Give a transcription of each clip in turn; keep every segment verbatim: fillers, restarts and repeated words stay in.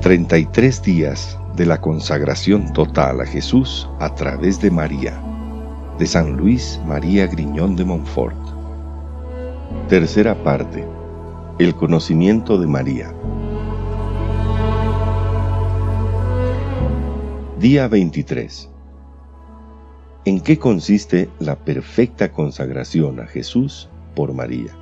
treinta y tres días de la consagración total a Jesús a través de María, de San Luis María Griñón de Montfort. Tercera parte. El conocimiento de María. Día veintitrés. ¿En qué consiste la perfecta consagración a Jesús por María?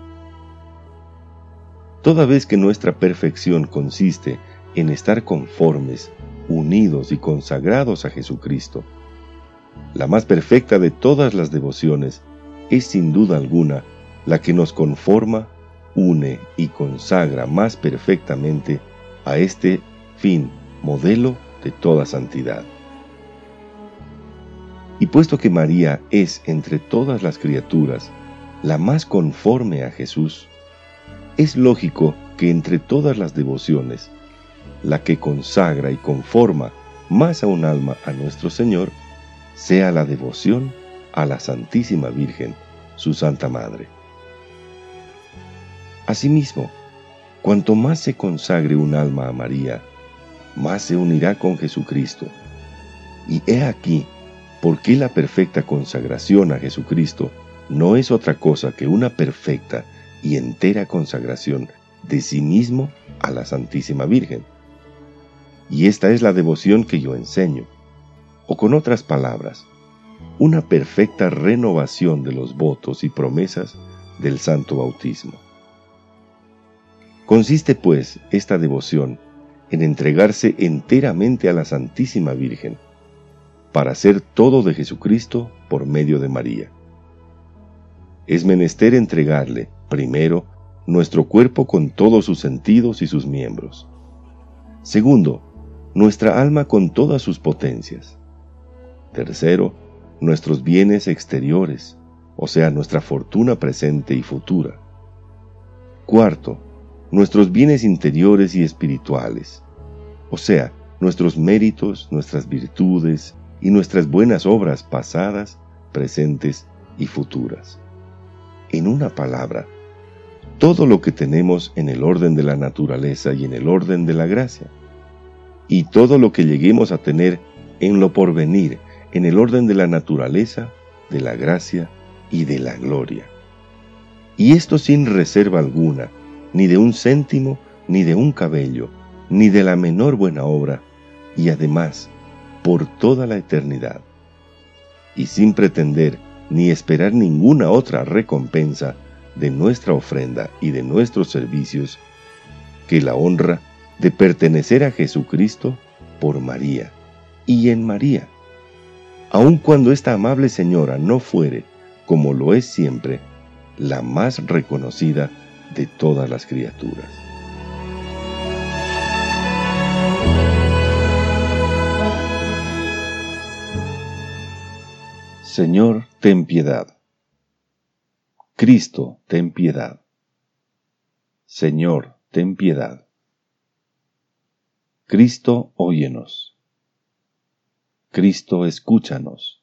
Toda vez que nuestra perfección consiste en estar conformes, unidos y consagrados a Jesucristo, la más perfecta de todas las devociones es sin duda alguna la que nos conforma, une y consagra más perfectamente a este fin, modelo de toda santidad. Y puesto que María es entre todas las criaturas la más conforme a Jesús, es lógico que entre todas las devociones, la que consagra y conforma más a un alma a nuestro Señor sea la devoción a la Santísima Virgen, su Santa Madre. Asimismo, cuanto más se consagre un alma a María, más se unirá con Jesucristo. Y he aquí por qué la perfecta consagración a Jesucristo no es otra cosa que una perfecta y entera consagración de sí mismo a la Santísima Virgen. Y esta es la devoción que yo enseño, o con otras palabras, una perfecta renovación de los votos y promesas del Santo Bautismo. Consiste, pues, esta devoción en entregarse enteramente a la Santísima Virgen, para hacer todo de Jesucristo por medio de María. Es menester entregarle, primero, nuestro cuerpo con todos sus sentidos y sus miembros. Segundo, nuestra alma con todas sus potencias. Tercero, nuestros bienes exteriores, o sea, nuestra fortuna presente y futura. Cuarto, nuestros bienes interiores y espirituales, o sea, nuestros méritos, nuestras virtudes y nuestras buenas obras pasadas, presentes y futuras. En una palabra, todo lo que tenemos en el orden de la naturaleza y en el orden de la gracia, y todo lo que lleguemos a tener en lo porvenir, en el orden de la naturaleza, de la gracia y de la gloria. Y esto sin reserva alguna, ni de un céntimo, ni de un cabello, ni de la menor buena obra, y además, por toda la eternidad, y sin pretender ni esperar ninguna otra recompensa de nuestra ofrenda y de nuestros servicios, que la honra de pertenecer a Jesucristo por María y en María, aun cuando esta amable señora no fuere, como lo es siempre, la más reconocida de todas las criaturas. Señor, ten piedad. Cristo, ten piedad. Señor, ten piedad. Cristo, óyenos. Cristo, escúchanos.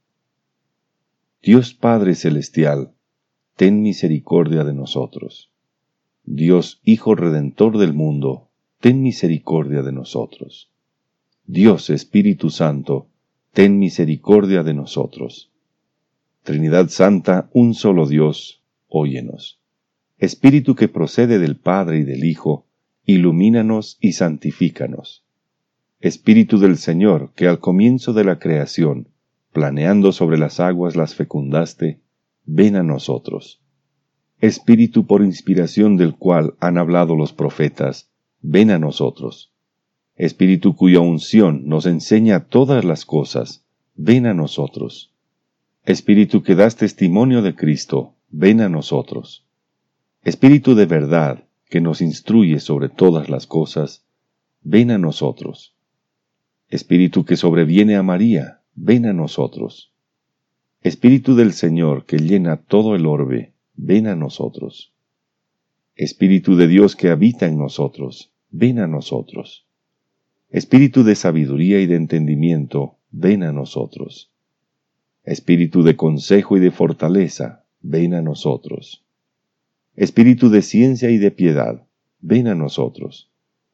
Dios Padre Celestial, ten misericordia de nosotros. Dios Hijo Redentor del mundo, ten misericordia de nosotros. Dios Espíritu Santo, ten misericordia de nosotros. Trinidad Santa, un solo Dios, óyenos. Espíritu que procede del Padre y del Hijo, ilumínanos y santifícanos. Espíritu del Señor, que al comienzo de la creación, planeando sobre las aguas las fecundaste, ven a nosotros. Espíritu por inspiración del cual han hablado los profetas, ven a nosotros. Espíritu cuya unción nos enseña todas las cosas, ven a nosotros. Espíritu que das testimonio de Cristo, ven a nosotros. Espíritu de verdad, que nos instruye sobre todas las cosas, ven a nosotros. Espíritu que sobreviene a María, ven a nosotros. Espíritu del Señor que llena todo el orbe, ven a nosotros. Espíritu de Dios que habita en nosotros, ven a nosotros. Espíritu de sabiduría y de entendimiento, ven a nosotros. Espíritu de consejo y de fortaleza, ven a nosotros. Espíritu de ciencia y de piedad, ven a nosotros.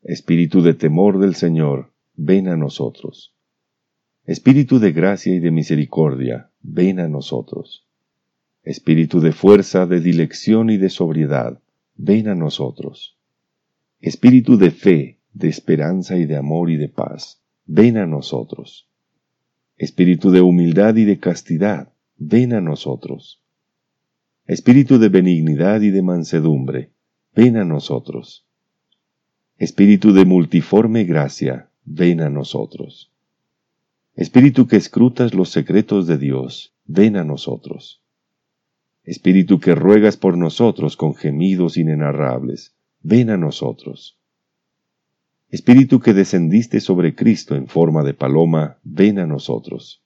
Espíritu de temor del Señor, ven a nosotros. Espíritu de gracia y de misericordia, ven a nosotros. Espíritu de fuerza, de dilección y de sobriedad, ven a nosotros. Espíritu de fe, de esperanza y de amor y de paz, ven a nosotros. Espíritu de humildad y de castidad, ven a nosotros. Espíritu de benignidad y de mansedumbre, ven a nosotros. Espíritu de multiforme gracia, ven a nosotros. Espíritu que escrutas los secretos de Dios, ven a nosotros. Espíritu que ruegas por nosotros con gemidos inenarrables, ven a nosotros. Espíritu que descendiste sobre Cristo en forma de paloma, ven a nosotros.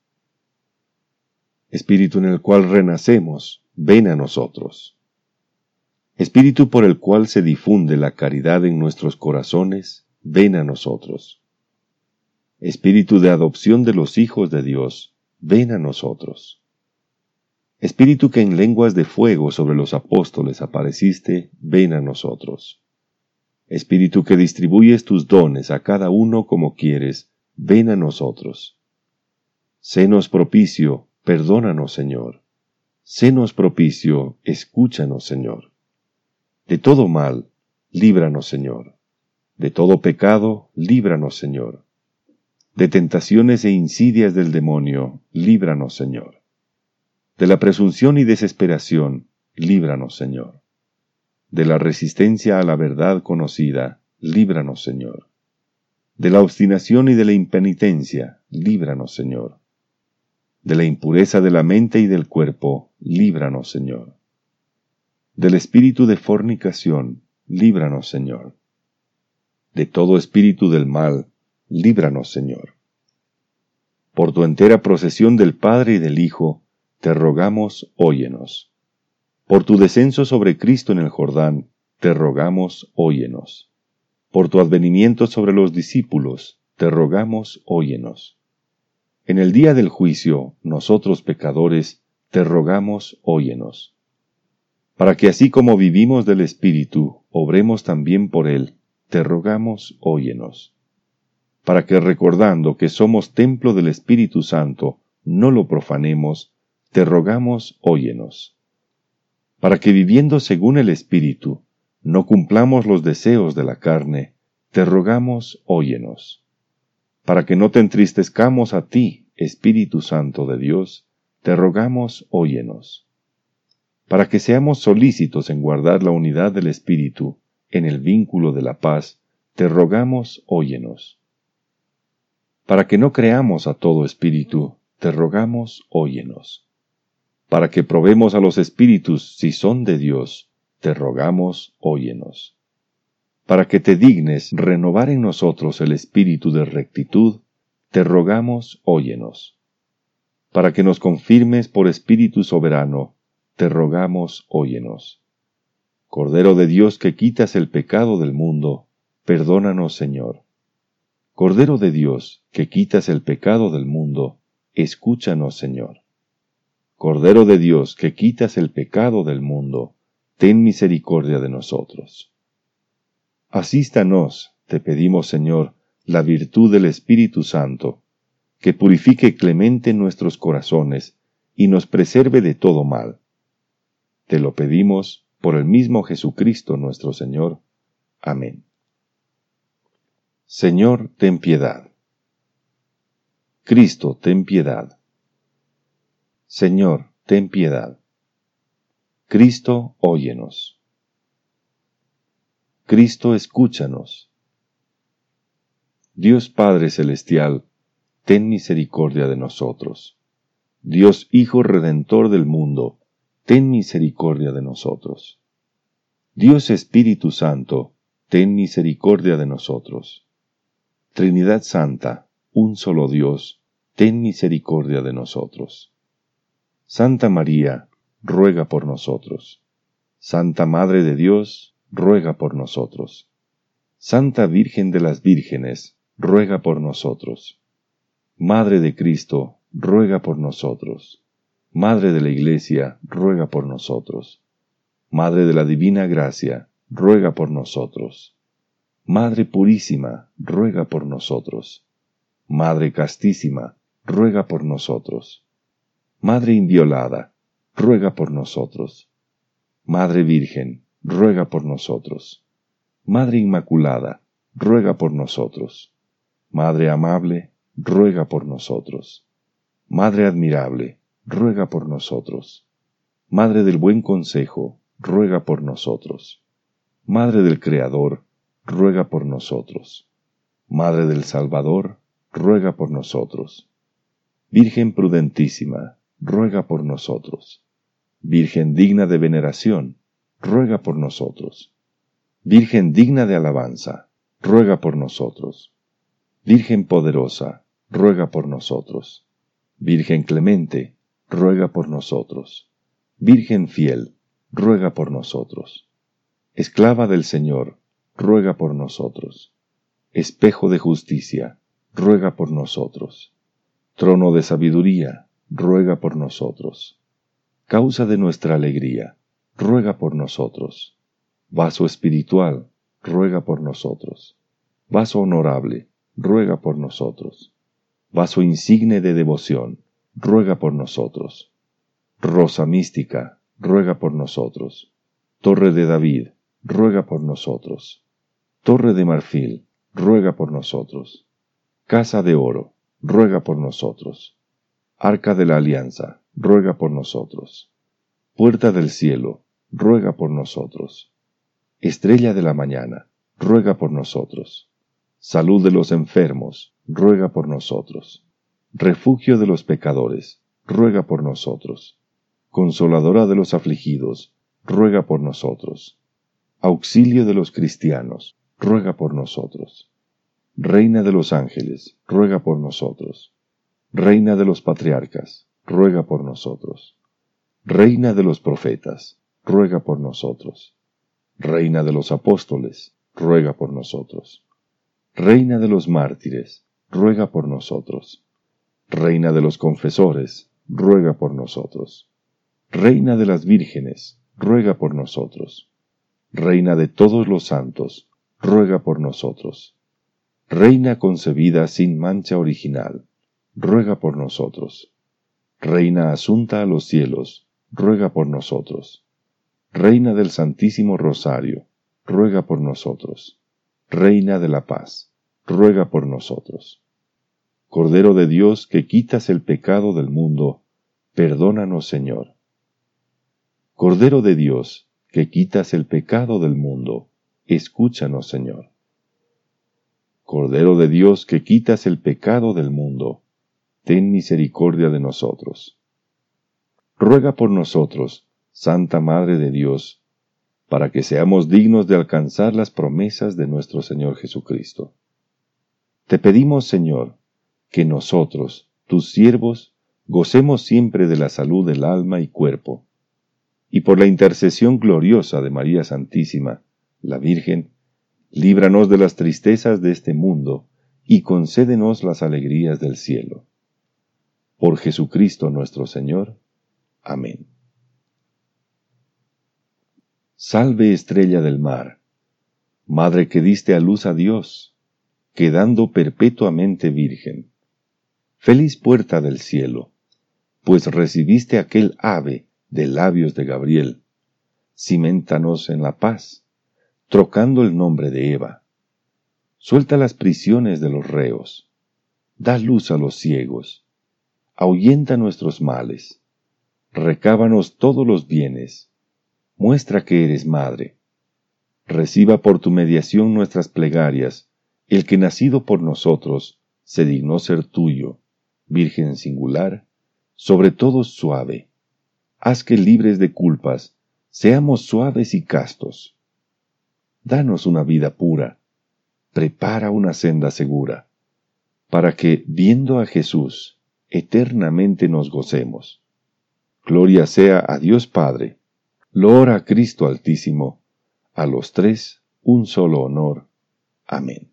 Espíritu en el cual renacemos, ven a nosotros. Espíritu por el cual se difunde la caridad en nuestros corazones, ven a nosotros. Espíritu de adopción de los hijos de Dios, ven a nosotros. Espíritu que en lenguas de fuego sobre los apóstoles apareciste, ven a nosotros. Espíritu que distribuyes tus dones a cada uno como quieres, ven a nosotros. Sénos propicio, perdónanos, Señor. Sénos propicio, escúchanos, Señor. De todo mal, líbranos, Señor. De todo pecado, líbranos, Señor. De tentaciones e insidias del demonio, líbranos, Señor. De la presunción y desesperación, líbranos, Señor. De la resistencia a la verdad conocida, líbranos, Señor. De la obstinación y de la impenitencia, líbranos, Señor. De la impureza de la mente y del cuerpo, líbranos, Señor. Del espíritu de fornicación, líbranos, Señor. De todo espíritu del mal, líbranos, Señor. Por tu entera procesión del Padre y del Hijo, te rogamos, óyenos. Por tu descenso sobre Cristo en el Jordán, te rogamos, óyenos. Por tu advenimiento sobre los discípulos, te rogamos, óyenos. En el día del juicio, nosotros pecadores, te rogamos, óyenos. Para que así como vivimos del Espíritu, obremos también por Él, te rogamos, óyenos. Para que recordando que somos templo del Espíritu Santo, no lo profanemos, te rogamos, óyenos. Para que viviendo según el Espíritu, no cumplamos los deseos de la carne, te rogamos, óyenos. Para que no te entristezcamos a ti, Espíritu Santo de Dios, te rogamos, óyenos. Para que seamos solícitos en guardar la unidad del Espíritu, en el vínculo de la paz, te rogamos, óyenos. Para que no creamos a todo espíritu, te rogamos, óyenos. Para que probemos a los espíritus si son de Dios, te rogamos, óyenos. Para que te dignes renovar en nosotros el espíritu de rectitud, te rogamos, óyenos. Para que nos confirmes por espíritu soberano, te rogamos, óyenos. Cordero de Dios que quitas el pecado del mundo, perdónanos, Señor. Cordero de Dios, que quitas el pecado del mundo, escúchanos, Señor. Cordero de Dios, que quitas el pecado del mundo, ten misericordia de nosotros. Asístanos, te pedimos, Señor, la virtud del Espíritu Santo, que purifique clemente nuestros corazones y nos preserve de todo mal. Te lo pedimos por el mismo Jesucristo nuestro Señor. Amén. Señor, ten piedad. Cristo, ten piedad. Señor, ten piedad. Cristo, óyenos. Cristo, escúchanos. Dios Padre Celestial, ten misericordia de nosotros. Dios Hijo Redentor del mundo, ten misericordia de nosotros. Dios Espíritu Santo, ten misericordia de nosotros. Trinidad Santa, un solo Dios, ten misericordia de nosotros. Santa María, ruega por nosotros. Santa Madre de Dios, ruega por nosotros. Santa Virgen de las Vírgenes, ruega por nosotros. Madre de Cristo, ruega por nosotros. Madre de la Iglesia, ruega por nosotros. Madre de la Divina Gracia, ruega por nosotros. Madre purísima, ruega por nosotros. Madre castísima, ruega por nosotros. Madre inviolada, ruega por nosotros. Madre Virgen, ruega por nosotros. Madre Inmaculada, ruega por nosotros. Madre amable, ruega por nosotros. Madre admirable, ruega por nosotros. Madre del buen consejo, ruega por nosotros. Madre del Creador, ruega por nosotros. Madre del Salvador, ruega por nosotros. Virgen prudentísima, ruega por nosotros. Virgen digna de veneración, ruega por nosotros. Virgen digna de alabanza, ruega por nosotros. Virgen poderosa, ruega por nosotros. Virgen clemente, ruega por nosotros. Virgen fiel, ruega por nosotros. Esclava del Señor, ruega por nosotros. Espejo de justicia, ruega por nosotros. Trono de sabiduría, ruega por nosotros. Causa de nuestra alegría, ruega por nosotros. Vaso espiritual, ruega por nosotros. Vaso honorable, ruega por nosotros. Vaso insigne de devoción, ruega por nosotros. Rosa mística, ruega por nosotros. Torre de David, ruega por nosotros. Torre de marfil, ruega por nosotros. Casa de oro, ruega por nosotros. Arca de la alianza, ruega por nosotros. Puerta del cielo, ruega por nosotros. Estrella de la mañana, ruega por nosotros. Salud de los enfermos, ruega por nosotros. Refugio de los pecadores, ruega por nosotros. Consoladora de los afligidos, ruega por nosotros. Auxilio de los cristianos, ruega por nosotros. Reina de los ángeles, ruega por nosotros. Reina de los patriarcas, ruega por nosotros. Reina de los profetas, ruega por nosotros. Reina de los apóstoles, ruega por nosotros. Reina de los mártires, ruega por nosotros. Reina de los confesores, ruega por nosotros. Reina de las vírgenes, ruega por nosotros. Reina de todos los santos, ruega por nosotros. Reina concebida sin mancha original, ruega por nosotros. Reina asunta a los cielos, ruega por nosotros. Reina del Santísimo Rosario, ruega por nosotros. Reina de la paz, ruega por nosotros. Cordero de Dios, que quitas el pecado del mundo, perdónanos, Señor. Cordero de Dios, que quitas el pecado del mundo, escúchanos, Señor. Cordero de Dios, que quitas el pecado del mundo, ten misericordia de nosotros. Ruega por nosotros, Santa Madre de Dios, para que seamos dignos de alcanzar las promesas de nuestro Señor Jesucristo. Te pedimos, Señor, que nosotros, tus siervos, gocemos siempre de la salud del alma y cuerpo, y por la intercesión gloriosa de María Santísima, la Virgen, líbranos de las tristezas de este mundo y concédenos las alegrías del cielo. Por Jesucristo nuestro Señor. Amén. Salve, estrella del mar, Madre que diste a luz a Dios, quedando perpetuamente virgen. Feliz puerta del cielo, pues recibiste aquel ave de labios de Gabriel. Ciméntanos en la paz, trocando el nombre de Eva. Suelta las prisiones de los reos, da luz a los ciegos, ahuyenta nuestros males, recábanos todos los bienes, muestra que eres madre. Reciba por tu mediación nuestras plegarias, el que nacido por nosotros se dignó ser tuyo, Virgen singular, sobre todos suave. Haz que libres de culpas seamos suaves y castos. Danos una vida pura, prepara una senda segura, para que, viendo a Jesús, eternamente nos gocemos. Gloria sea a Dios Padre, loor a Cristo Altísimo, a los tres un solo honor. Amén.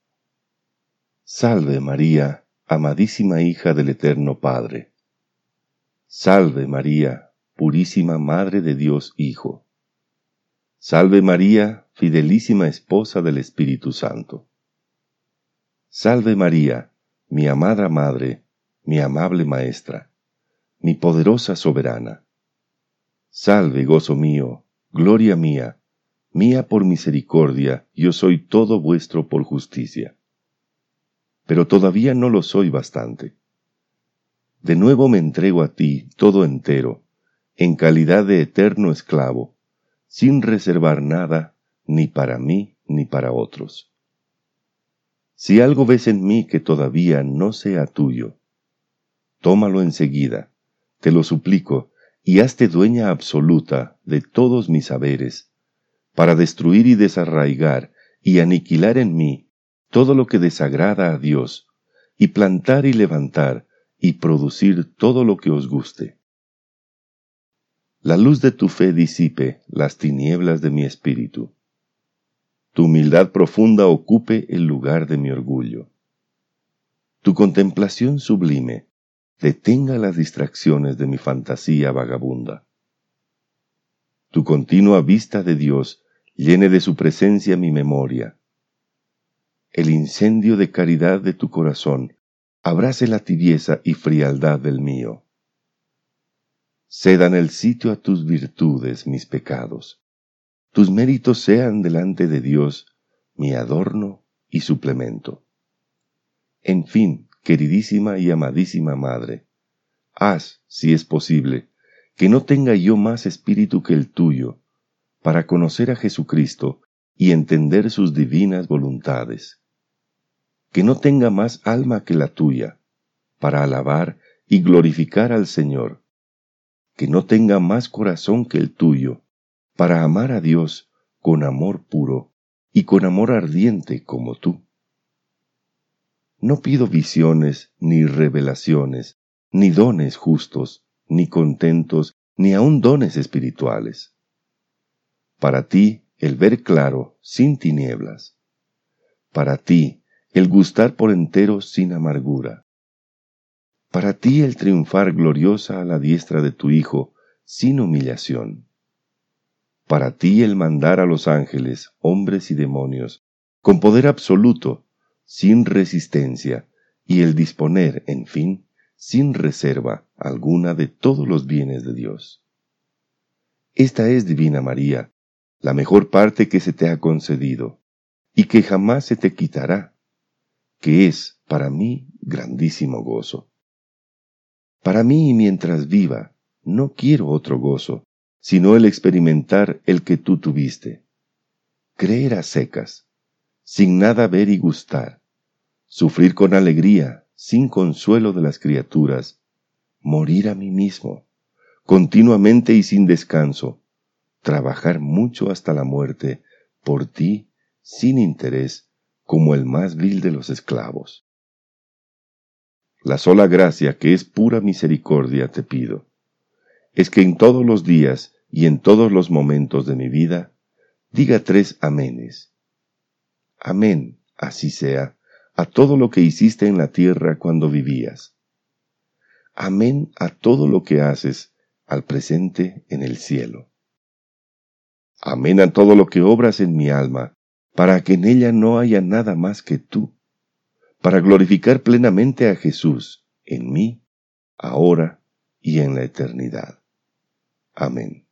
Salve María, amadísima hija del Eterno Padre. Salve María, purísima Madre de Dios Hijo. Salve María, fidelísima esposa del Espíritu Santo. Salve María, mi amada Madre, mi amable Maestra, mi poderosa soberana. Salve, gozo mío, gloria mía, mía por misericordia, yo soy todo vuestro por justicia. Pero todavía no lo soy bastante. De nuevo me entrego a ti todo entero, en calidad de eterno esclavo, sin reservar nada, ni para mí ni para otros. Si algo ves en mí que todavía no sea tuyo, tómalo enseguida, te lo suplico, y hazte dueña absoluta de todos mis saberes, para destruir y desarraigar y aniquilar en mí todo lo que desagrada a Dios, y plantar y levantar y producir todo lo que os guste. La luz de tu fe disipe las tinieblas de mi espíritu. Tu humildad profunda ocupe el lugar de mi orgullo. Tu contemplación sublime detenga las distracciones de mi fantasía vagabunda. Tu continua vista de Dios llene de su presencia mi memoria. El incendio de caridad de tu corazón abrace la tibieza y frialdad del mío. Cedan el sitio a tus virtudes mis pecados. Tus méritos sean delante de Dios mi adorno y suplemento. En fin, queridísima y amadísima Madre, haz, si es posible, que no tenga yo más espíritu que el tuyo, para conocer a Jesucristo y entender sus divinas voluntades. Que no tenga más alma que la tuya, para alabar y glorificar al Señor. Que no tenga más corazón que el tuyo, para amar a Dios con amor puro y con amor ardiente como tú. No pido visiones, ni revelaciones, ni dones justos, ni contentos, ni aun dones espirituales. Para ti el ver claro, sin tinieblas. Para ti el gustar por entero sin amargura. Para ti el triunfar gloriosa a la diestra de tu Hijo, sin humillación. Para ti el mandar a los ángeles, hombres y demonios, con poder absoluto, sin resistencia, y el disponer, en fin, sin reserva alguna de todos los bienes de Dios. Esta es, Divina María, la mejor parte que se te ha concedido, y que jamás se te quitará, que es, para mí, grandísimo gozo. Para mí, mientras viva, no quiero otro gozo, sino el experimentar el que tú tuviste. Creer a secas, sin nada ver y gustar, sufrir con alegría, sin consuelo de las criaturas, morir a mí mismo, continuamente y sin descanso, trabajar mucho hasta la muerte, por ti, sin interés, como el más vil de los esclavos. La sola gracia, que es pura misericordia, te pido, es que en todos los días y en todos los momentos de mi vida, diga tres amenes. Amén, así sea, a todo lo que hiciste en la tierra cuando vivías. Amén a todo lo que haces al presente en el cielo. Amén a todo lo que obras en mi alma, para que en ella no haya nada más que tú, para glorificar plenamente a Jesús en mí, ahora y en la eternidad. Amén.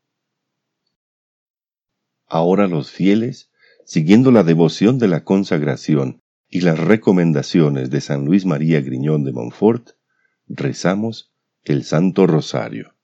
Ahora los fieles, siguiendo la devoción de la consagración y las recomendaciones de San Luis María Griñón de Montfort, rezamos el Santo Rosario.